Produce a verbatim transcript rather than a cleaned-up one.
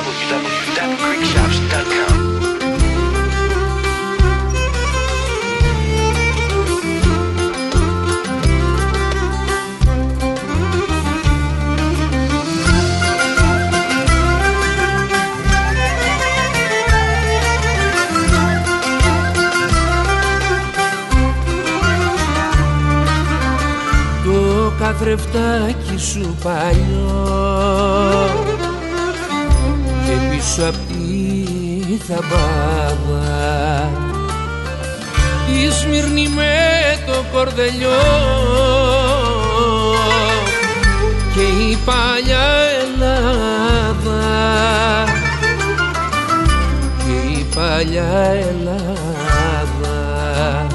w w dot greek shops dot com. Καθρεφτάκι σου παλιό και πίσω απ' τη θαμπάδα η Σμύρνη με το κορδελιό και η παλιά Ελλάδα και η παλιά Ελλάδα.